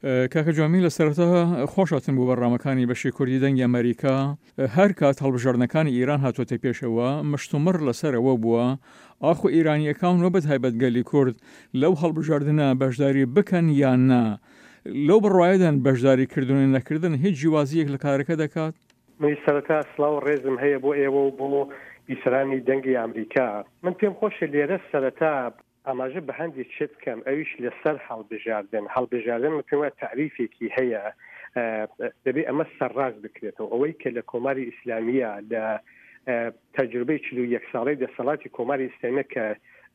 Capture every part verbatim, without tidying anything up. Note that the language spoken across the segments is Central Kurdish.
کاکە جوامی لە سەرەتا خۆشاتن بوو بەڕامەکانی بەشی کوردی دەنگی ئەمریکا هەر کات هەڵبژاردنەکانی ئیران هاتوۆتە پێشەوە مشتومڕ لەسەرەوە بووە ئاخو ئیرانیەکان وە بەتایبەت گەلی کورد لەو هەڵبژاردنە بەشداری بکەن یان نا لەو بڕواایەدان بەشداری کردن نەکردن هیچ جیوازیەک لە کارەکە دەکات؟ من سەرەتا سڵاو ڕێزم هەیە بۆ ئێوە و بۆ بیسەرانی دەنگی ئەمریکا. من پێم خۆشە لێرە سەرەتا ئاماژە بە هەندێک شت بکەم ئەویش لەسەر هەڵبژاردن هەڵبژاردن متوە تعریفێکی هەیە دەبێ ئەمە سەرڕاست بکرێتەوە ئەوەی کە لە کۆماری ئیسلامیە لە تەجروبەی چل و یەک ساڵەی دەسەڵاتی کۆماری ئیسلامیە کە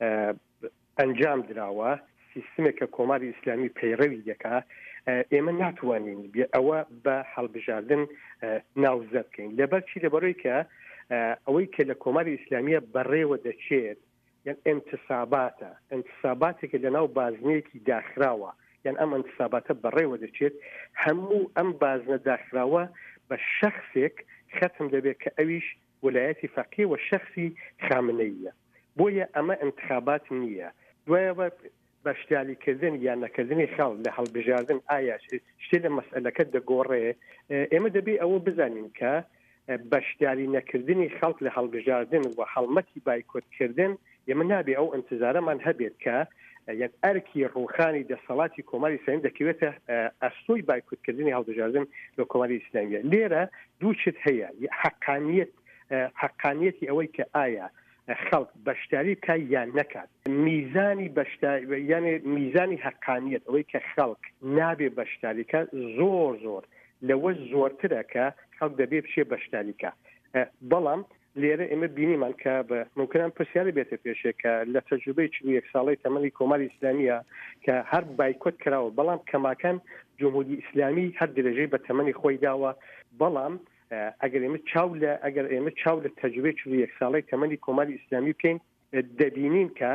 ئەنجام دراوە سیستمێکە کۆماری ئیسلامی پەیڕەوی دەکا ئێمە ناتوانین ئەوە بە هەڵبژاردن ناوزە بکەین لەبەر چی لەبەرەوەی کە ئەوەی کە لە کۆماری ئیسلامیە بەڕێوە دەچێت یان انتصاباتە انتصاباتێکە لەناو بازنەیەکی داخراوە یان ئەم انتصاباتە بەڕێوە دەچێت هەموو ئەم بازنە داخراوە بە شەخصێک ختم دەبێت کە ئەویش وەلایەتی فەقیه و شەخصی خامنەییە بۆیە ئەمە انتخابات نییە دوایەوە بەشداریکردن یان نەکردنی خەڵ لە هەڵبژاردن ئایا شتێ لە مەسئلەکە دەگۆڕێ ئێمە دەبێت ئەوە بزانین کە بەشداری نەکردنی خەڵک لە هەڵبژاردن و هەڵمەتی بایکۆتکردن ئێمە نابێ ئەو ئەنتزارەمان هەبێت کە یەک ئەرکی ڕوخانی دەسەڵاتی کۆماری ئیسلامی دەکەوێتە ئەستۆی بایکۆتکردنی هەڵبژاردن لە کۆماری ئیسلامیە. لێرە دوو شت هەیە حەقانیەت حەقانیەتی ئەوەی کە ئایا خەڵک بەشداری بکە یان نەکات میزانی بەشداری یعنی میزانی حەقانیەت ئەوەی کە خەڵک نابێ بەشداریکە زۆر زۆر لەوە زۆرترە کە خەڵک دەبێ بچێ بەشداریکە. بەڵام لێرە ئێمە بینیمان کە بە ممکنان پرسیارە بێتە پێشێ کە لە تەجروبەی چل و یەک ساڵەی تەمەنی کۆماری ئیسلامیە کە هەر بایکۆت کراوە بەڵام کەماکان جمهوری ئیسلامی هەر درێژەی بە تەمەنی خۆی داوە بەڵام ئەگەر ئێمە چاو لە ئەگەر ئێمە چاو لە تەجروبەی چل و یەک ساڵەی تەمەنی کۆماری ئیسلامی بکەین دەبینین کە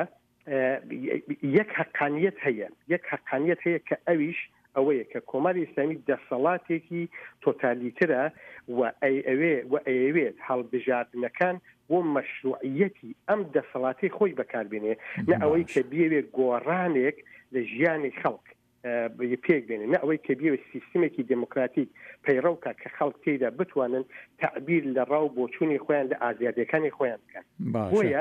یەک حەقانیەت هەیە یەک حەقانیەت هەیە کە ئەویش ئەوەیە کە کۆماری ئیسلامی دەسەڵاتێکی تۆتالیترە و ئەوێ و ئەوێت هەڵبژاردنەکان بۆ مەشروعیەتی ئەم دەسەڵاتی خۆی بەکاربێنێ نە ئەوەی کە بیەوێت گۆڕانێک لە ژیانی خەڵک پێک بێنێ نە ئەوەی کە بیەوێت سیستمێکی دموکراتیک پەیڕەوکە کە خەڵک تێیدا بتوانن تعبیر لە ڕاو بۆچوونی خۆیان لە ئازادیەکانی خۆیان بکەن. بۆیە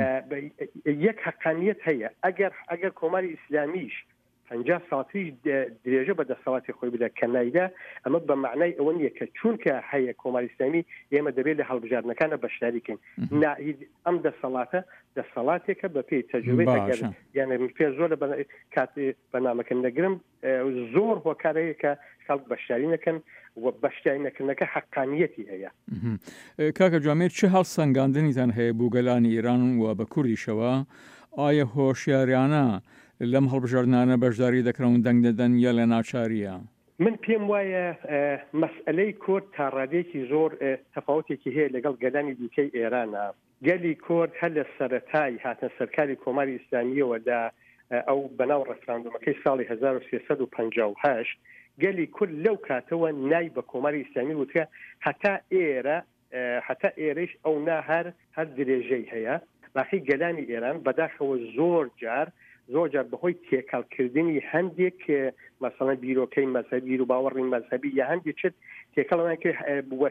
یەک حەقانیەت هەیە ئەگەر ئەگەر کۆماری ئیسلامیش پەنجا ساڵیش درێژە بە دەسەڵاتی خۆی بدە کە نایدا ئەمە بە معنای ئەوە نییە کە چونکە هەیە کۆماری ئیسلامی ئێمە دەبێت لە هەڵبژاردنەکانە بەشداریکەین ئەم دەسەڵاتە دەسەڵاتێکە بە پێی تەجروبەی یانە پێ زۆر لە کاتی بەنامەکە نەگرم زۆر هۆکارەیە کە خەڵک بەشداری نەکەن و بەشداری نەکردنەکە حەقانیەتی هەیە. کاکە جوامێر چه هەڵسەنگاندنیتان هەیە بوو گەلانی ئیران و بە کوردیشەوە ئایا هۆشیاریانە لەم هەڵبژاردنانە بەشداری دەکرەون دەنگ دەدەن یا لە ناچاریە؟ من پێم وایە مەسئلەی کورد تا ڕادێکی زۆر تەفاوتێکی هەیە لەگەڵ گەلانی دیکەی ئێرانە. گەلی کورد هەر لە سەرەتای هاتنە سەرکاری کۆماری ئیسلامیەوە لە ئەو بەناو ڕەفراندۆمەکەی ساڵی هەزار و سێسەد و پەنجا و هەشت گەلی کورد لەو کاتەوە نای بە کۆماری ئیسلامی وتکە هەتا ئێرە هەتا ئێرەش ئەو نا هەر هەر درێژەی هەیە. باقی گەلانی ئێران بەداخەوە زۆر جار زۆر جار بەهۆی تێکەڵکردنی هەندێک مەسەڵەن بیرۆکەی مەذهبی بیر و باوەڕی مەذهبی یا هەندێک چت تێکەڵەوەیان کرد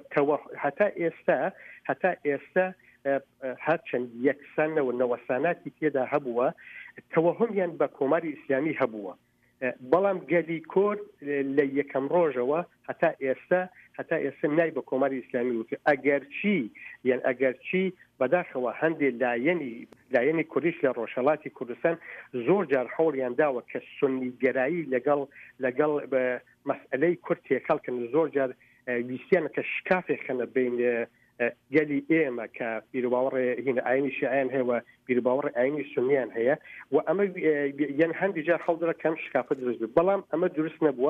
هەتا ئێستا هەتا ئێستا هەرچەند یەکسانەوە نەوەساناتی تێدا هەبووە تەوەهمیان بە کۆماری ئیسلامی هەبووە بەڵام گەلی کورد لە یەکەم ڕۆژەوە هەتا ئێستا هەتا ئێستا نای بە کۆماری ئیسلامی وتی ئەگەرچی یان ئەگەرچی بەداخەوە هەندێک لایەنی لایەنی کوردیش لە ڕۆژهەڵاتی کوردستان زۆر جار هەوڵیان داوە کە سونیگەرایی لەگەڵ لەگەڵ مەسئلەی کورد تێکەڵکن زۆر جار ویستیانە کە شکافێک خەنە بین گەلی ئێمە کە بیرروباوەڕێ هینە ئاینی شیعیان هەیە و بیرروباوەڕێ ئاینی سونیان هەیە و ئەمە یەن هەندی جار هەڵدرا کەم شکافە دروست بێت بەڵام ئەمە دروست نەبووە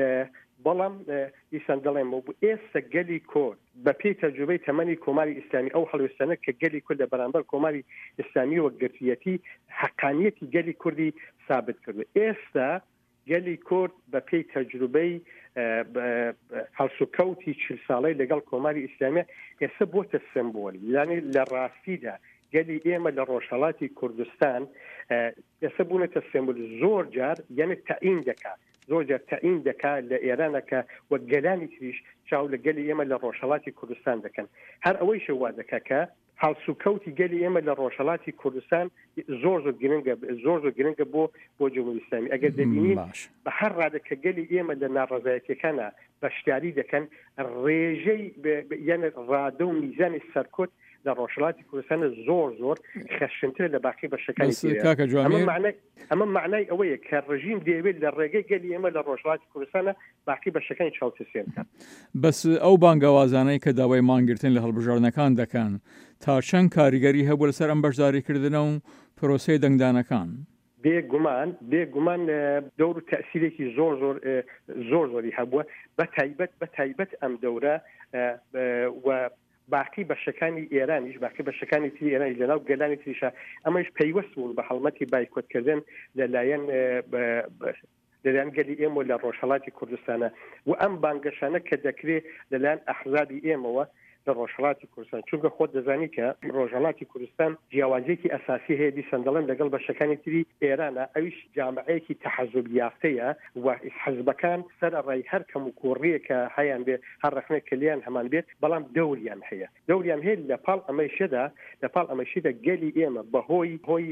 بەڵام دیسان دەڵێم بۆ ئێستا گەلی کورد بە پێی تەجروبەی تەمەنی کۆماری ئیسلامی ئەو هەڵوێستانە کە گەلی کورد لە بەرامبەر کۆماری ئیسلامی وە گرتویەتی حەقانیەتی گەلی کوردی ثابت کردو. ئێستا گەلی کورد بە پێی تەجروبەی هەڵسوکەوتی چل ساڵەی لەگەڵ کۆماری ئیسلامیە ئێستا بۆتە سمبۆلی یعنی لە ڕاستیدا گەلی ئێمە لە ڕۆژهەڵاتی کوردستان ئێستا بوونەتە سمبۆل زۆر جار یعنی تەعین دەکات زۆر جار تەعین دەکات لە ئێرانەکە وە گەلانی تریش چاو لە گەلی ئێمە لە ڕۆژهەڵاتی کوردستان دەکەن هەر ئەوەی شەوا دەکات کە هەڵسوکەوتی گەلی ئێمە لە ڕۆژهەڵاتی کوردستان زۆر زۆر گرنگە زۆر زۆر گرنگە بۆ بۆ جمهوری ئیسلامی ئەگەر دەبینین بە هەر ڕادە کە گەلی ئێمە لە ناڕەزایەتیەکانە بەشداری دەکەن ڕێژەی یعنی ڕادە و میزانی سەرکوت لە ڕۆژهەڵاتی کوردستان زۆر زۆر خەشنترە لە باقی بەشەکانی ئەمە معنای ئەوەیە کە ڕژیم دەیەوێت لە ڕێگەی گەلی ئێمە لە ڕۆژهەڵاتی کوردستانە باقی بەشەکانی چاوتەسێن بکات. بەس ئەو بانگەوازانەی کە داوای مانگرتن لە هەڵبژاردنەکان دەکەن تا چەند کاریگەری هەبوو لەسەر ئەم بەشداریکردنە و پرۆسەی دەنگدانەکان؟ بێگومان بێگومان دەور و تەسیرێکی زۆر زۆر زۆر زۆری هەبووە بە تایبەت بە تایبەت ئەم دەورە و باقی بەشەکانی ئێرانیش باقی بەشەکانی تری ئێرانی لەناو گەلانی تریشە ئەمەش پەیوەست بوون بە هەڵمەتی بایکۆتکردن لەلایەن لەلایەن گەلی ئێمە لە ڕۆژهەڵاتی کوردستانە و ئەم بانگەشانە کە دەکرێت لەلایەن ئەحزابی ئێمەوە لە ڕۆژهەڵاتی کوردستان چونکە خۆت دەزانی کە ڕۆژهەڵاتی کوردستان جیاوازیەکی ئەساسی هەیە دیسان دەڵێن لەگەڵ بەشەکانی تری ئێرانە ئەویش جامعەیەکی تەحەزوب یافتەیە و حەزبەکان سەرەڕای هەر کەم و کوڕیە کە هەیان بێت هەر ڕەخنێک کلیان هەمان بێت بەڵام دەوریان هەیە دەوریان هەیە لە پاڵ ئەمەیشەدا لە پاڵ ئەمەشیدا گەلی ئێمە بەهۆی هۆی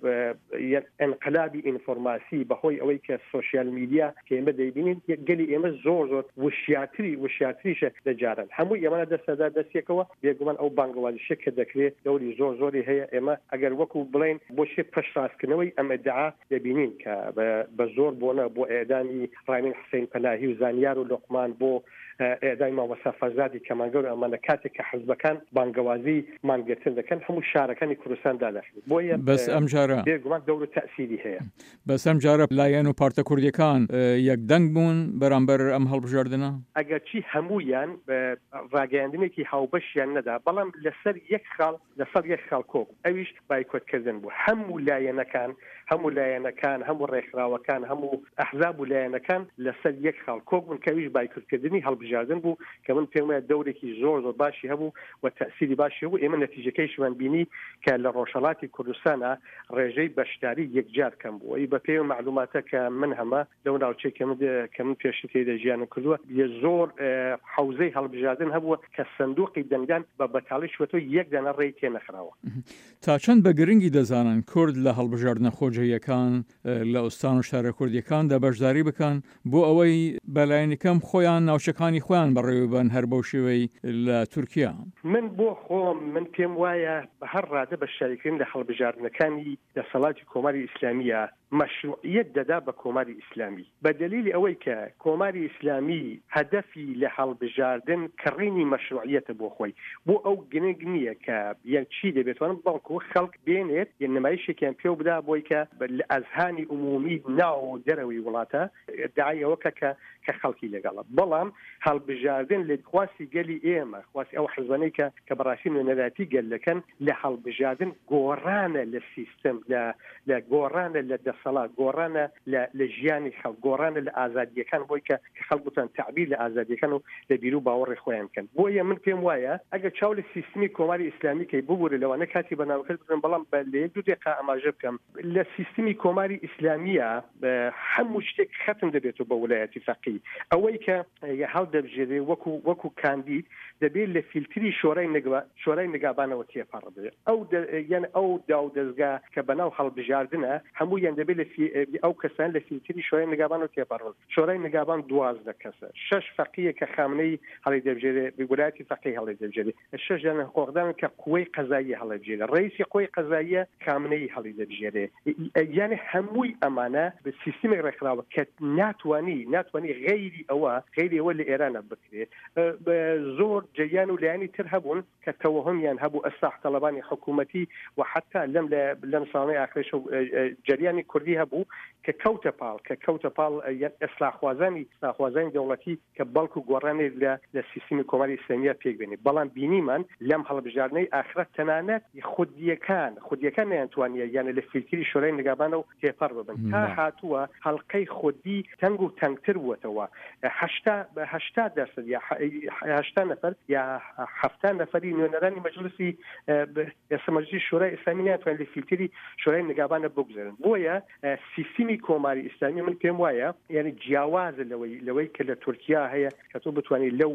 ئەنقلابی ئینفۆرماسی بەهۆی ئەوەی کە سۆشیال میدیا کە ئێمە دەیبینین گەلی ئێمە زۆر زۆر وشیاتری وشیاتریشە دەجارن هەموو ئێمە دەستەدا دەستێکەوە بێگومان ئەو بانگەوازیشە کە دەکرێت دەوری زۆر زۆری هەیە ئێمە ئەگەر وەکو بڵێن بۆ شێ پەشڕاستکردنەوەی ئەمە دعا دەبینین کە بە زۆر بۆنە بۆ ئێدانی ڕامین حسین پەناهی و زانیار و لوقمان بۆ ئێدای مامۆستا فەرزادی کەمانگەور ئەمانە کاتێک کە حەزبەکان بانگەوازی مانگرتن دەکەن هەموو شارەکانی کوردستان دادەخێت بۆیە بەس ئەم جارە بێگومان دەور و تەسیری هەیە بەس ئەم جارە لایەن و پارتە کوردیەکان یەکدەنگ بوون بەرامبەر ئەم هەڵبژاردنە ئەگەرچی هەموویان ڕاگەیاندنێکی هاوبەشیان نەدا بەڵام لەسەر یەک خاڵ لەسەر یەک خاڵ کۆک ئەویش بایکۆتکردن بوو هەموو لایەنەکان هەموو لایەنەکان هەموو ڕێکخراوەکان هەموو ئەحزاب و لایەنەکان لەسەر یەک خاڵ کۆک بوون کەویش بایکۆتکردنی هەڵبژاردن بوو کە من پێم وایە دەورێکی زۆر زۆر باشی هەبوو و تەسیری باشی هەبوو ئێمە نەتیجەکەیشمان بینی کە لە ڕۆژهەڵاتی کوردستانە ڕێژەی بەشداری یەکجار کەم بوو ئەی بە پێی معلوماتە کە من هەمە لەو ناوچەی کە من پێشتر تێدا ژیانم کردووە زۆر حوزەی هەڵبژاردن هەبووە کە سندوقی دەنگدان بە بەتاڵی شوێتۆ یەک دانە ڕێی تێنەخراوە. تا چەند بە گرنگی دەزانن کورد لە هەڵبژاردنە خۆجەیەکان لە ئوستان و شارە کوردیەکاندا بەشداری بکەن بۆ ئەوەی بەلایەنەکەم خۆیان ناوچەکانی خۆیان بەڕێوەبن هەر بەو شێوەی لە تورکیا؟ من بۆ خۆم من پێم وایە بە هەر ڕادە بەشداریکردن لە هەڵبژاردنەکانی دەسەڵاتی کۆماری ئیسلامیە مەشروعیت دەدا بە کۆماری ئیسلامی بە دلیلی ئەوەی کە کۆماری ئیسلامی هەدەفی لە هەڵبژاردن کڕینی مەشروعیەتە بۆ خۆی بۆ ئەو گرنگ نییە کە یەک چی دەبێتوانم بەڵکو خەڵک بێنێت یان نمایشێکیان پێ بدا بۆی کە لە ئەزهانی عمومی ناو دەرەوەی وڵاتە داعی ئەوەکە کە کە خەڵکی لەگەڵە بەڵام هەڵبژاردن لە خواستی گەلی ئێمە خواستی ئەو حزبانەی کە کە بەڕاستی نوێنەراتی گەلەکەن لە هەڵبژاردن گۆڕانە لە سیستم لە لە گۆڕانە لە دەسەڵات گۆڕانە لە ژیانی خەڵک گۆڕانە لە ئازادیەکان بۆی کە خەڵک بتوان تعبیر لە ئازادیەکان و لە بیر و باوەڕی خۆیان بکەن بۆیە من پێم وایە ئەگەر چاو لە سیستمی کۆماری ئیسلامی کەی ببوورە لەوانە کاتی بەناوکرد بن بەڵام بە لە یەک دوو دقیقە ئاماژە بکەم لە سیستمی کۆماری ئیسلامیە هەموو شتێک ختم دەبێتەوە بە ویلایەتی فەقیه ئەوەی کە هەڵ دەبژێرێ وەکو وەکو کاندید دەبێت لە فیلتری شۆرای نگا شۆرای نگابانەوە تێپەڕبێت ئەو یان ئەو داو دەستگا کە بەناو هەڵبژاردنە هەموویان دەبێت لە ئەو کەسان لە فیلتری شۆرای نگابانەوە تێپەڕن شۆرای نگابان دوازدە کەسە شەش فەقیه کە خامنەی هەڵی دەبژێرێ ویلایەتی فەقیه هەڵی دەبژێرێ شەش جانە حقوقدان کە قوەی قەزاییە هەڵی دەبژێرێ ڕئیسی قوەی قەزاییە خامنەی هەڵی دەبژێرێ یعنی هەمووی ئەمانە بە سیستمی ڕێکخراوە کە ناتوانی ناتوانی غیری ئەوە غیری ئەوە لە ئێرانە بکرێت زۆر جریان و لایانی تر هەبوون کە تەوهمیان هەبوو ئەستاح تەڵەبانی حکوومەتی و حتا لەم لەم ساڵەی ئاخرش جریانی کوردی هەبوو کە کەوتە پاڵ کە کەوتە پاڵ ئەسلاحوازانی ئەسلاحوازانی دەوڵەتی کە بەڵکو گۆڕانێ لە لە سیستمی کۆماری ئیسلامیە پێک بێنێ بەڵام بینیمان لەم هەڵبژاردنەی ئاخرەت تەنانەت خودیەکان خودیەکان نەیانتوانیە یانە لە فیلتری شۆرای شورای نگابان و تێپەڕ ببن تا هاتووە هەڵقەی خودی تەنگ و تەنگتر بووەتەوە هەشتا دەرسەد یا هەشتا نەفەر یا هەفتا نەفەری نوێنەرانی مەجلیسی ئێستا مەجلیسی شورای ئیسلامی ناتوانن لە فیلتری شورای نگابانە بگذێنن بۆیە سیستمی کۆماری ئیسلامی من پێم وایە یعنی جیاوازە لەوەی لەوەی کە لە تورکیا هەیە کە تۆ بتوانانی لەو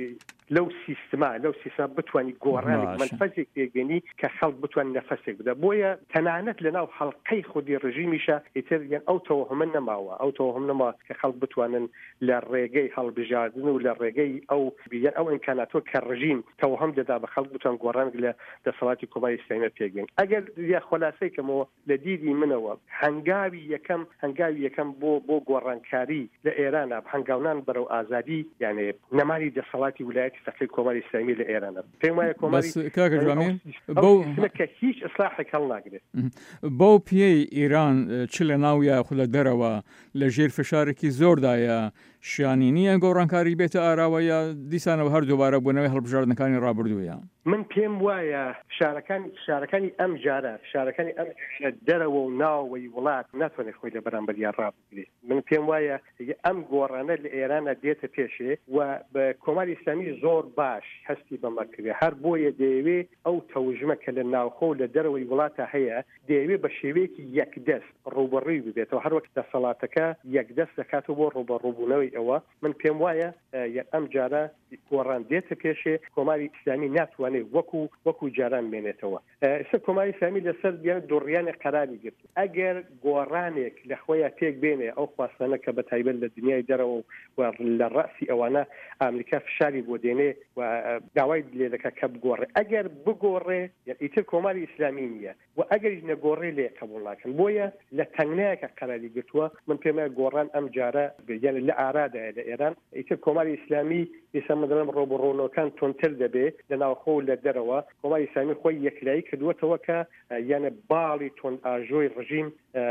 لەو سیستما لەو سیستما بتوانانی گۆڕانی منفەزێک پێگەنی کە خەڵک بتوانین نەفەسێک بدە بۆیە تەنانەت لەناو هەڵقەی خودی ڕژیمیشە ئیتر یان ئەو تەوەهم نەماوە ئەو تەوەهم نەما کە خەڵک بتوانن لە ڕێگەی هەڵبژاردن و لە ڕێگەی ئەو بیان ئەو ئیمکاناتۆ کە ڕژیم تەوەهم دەدا بە خەڵک بتوان گۆڕانگ لە دەسەڵاتی کۆماری ئیسلامی پێگەین ئەگەر یا خلاصەی کەمەوە لە دیدی منەوە هەنگاوی یەکەم هەنگاوی یەکەم بۆ بۆ گۆڕانکاری لە ئێرانە هەنگاونان بەرەو ئازادی یعنی نەماری دەسەڵاتی ویلایەتی فەقیه کۆماری ئیسلامی لە ئێرانە پێم وایە کۆماری کاکە جوامیر بۆ کە هیچ ئیسلاحێک هەڵ ناگرێت بۆ پێی ئیران چ لە ناویە خولە دەرەوە لە ژێر فشارێکی زۆردایە شیانی نییە گۆڕانکاری بێتە ئاراوە یا دیسانەوە هەر دووبارە بوونەوەی هەڵبژاردنەکانی ڕابردوویە من پێم وایە شارەکانی شارەکانی ئەم جارە شارەکانی ئەم دەرەوە و ناوەی وڵات ناتوانێت خۆی لە بەرامبەریان ڕابگرێت من پێم وایە ئەم گۆڕانە لە ئێرانە دێتە پێشێ و بە کۆماری ئیسلامی زۆر باش هەستی بەمەکردێ هەر بۆیە دەیەوێ ئەو تەوژمە کە لە ناوخۆ و لە دەرەوەی وڵاتە هەیە دەیەوێ بە شێوەیەکی یەکدەست ڕوبەڕووی ببێتەوە هەر وەک دەسەڵاتەکە یەکدەست دەکاتەوە بۆ ڕوبەڕووبوونەوەی ئەوە من پێم وایە ئەم جارە گۆڕان دێتە پێشێ کۆماری ئیسلامی ناتوانێت وەکو وەکو جاران بێنێتەوە ئێستا کۆماری ئیسلامی لەسەر دیانە دۆڕیانی قەراری گرت ئەگەر گۆڕانێک لە خۆیان تێک بێنێ ئەو خواستانە کە بە تایبەت لە دنیای دەرەوە و لە ڕاسی ئەوانە ئامریکا فشاری بۆ دێنێ و داوای لێ دەکات کە بگۆڕێ ئەگەر بگۆڕێ ئیتر کۆماری ئیسلامی نییە و ئەگەریش نەگۆڕێ لێ قبوڵ ناکەن بۆیە لە تەنگنایەکە قەراری گرتووە من پێم وایە گۆڕان ئەم جارە یعنی لە ئارادایە لە ئێران ئیتر کۆماری ئیسلامی ئێستا مەدەڵم ڕۆبڕۆنەکان تۆنتر دەبێ لە ناوخۆ لە دەرەوە کۆماری ئیسلامی خۆی یەکلایی کردووەتەوە کە یانە باڵی تۆن ئاژۆی ڕژیم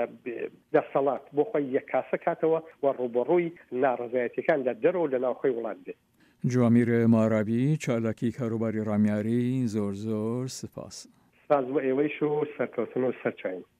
دەسەڵات بۆ خۆی یەکاسە کاتەوە و ڕۆبڕۆی ناڕزایەتیەکان لە دەرەوە لە ناوخۆی وڵات بێت. جوامیر مارابی چالاکی کاروباری ڕامیاری زۆر زۆر سپاس. سپاس بۆ ئێوەیش و سەرکەوتن و سەرچاوین.